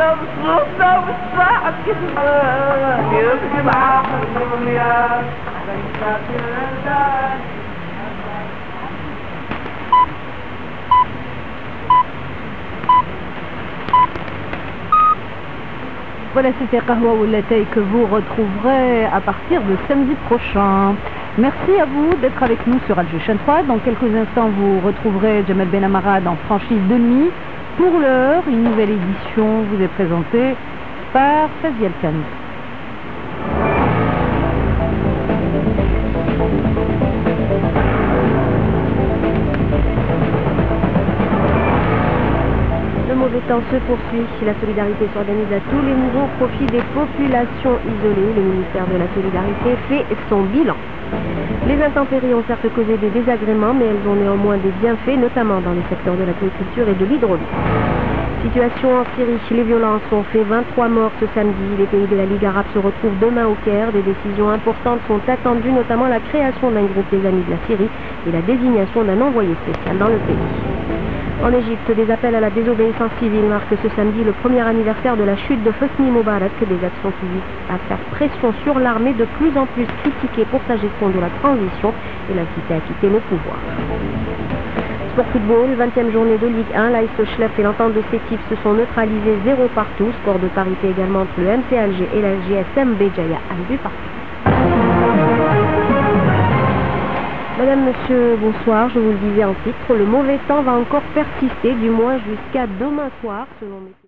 Voilà, c'était Qahwa Oulatay que vous retrouverez à partir de samedi prochain. Merci à vous d'être avec nous sur Alger Chaîne 3. Dans quelques instants, vous retrouverez Jamal Ben Amara dans Franchise de nuit. Pour l'heure, une nouvelle édition vous est présentée par Faziel Khan. Le mauvais temps se poursuit. La solidarité s'organise à tous les niveaux au profit des populations isolées. Le ministère de la Solidarité fait son bilan. Les intempéries ont certes causé des désagréments, mais elles ont néanmoins des bienfaits, notamment dans les secteurs de l'agriculture et de l'hydraulique. Situation en Syrie, les violences ont fait 23 morts ce samedi. Les pays de la Ligue arabe se retrouvent demain au Caire. Des décisions importantes sont attendues, notamment la création d'un groupe des Amis de la Syrie et la désignation d'un envoyé spécial dans le pays. En Égypte, des appels à la désobéissance civile marquent ce samedi le premier anniversaire de la chute de Hosni Moubarak. Des actions qui visent à faire pression sur l'armée, de plus en plus critiquée pour sa gestion de la transition et l'inciter à quitter le pouvoir. Sport football, 20e journée de Ligue 1, l'AS Schleff et l'entente de Sétif se sont neutralisés 0 partout. Score de parité également entre le MC Alger et la GSM Béjaïa, un but partout. Madame, monsieur, bonsoir. Je vous le disais en titre, le mauvais temps va encore persister, du moins jusqu'à demain soir, selon mes...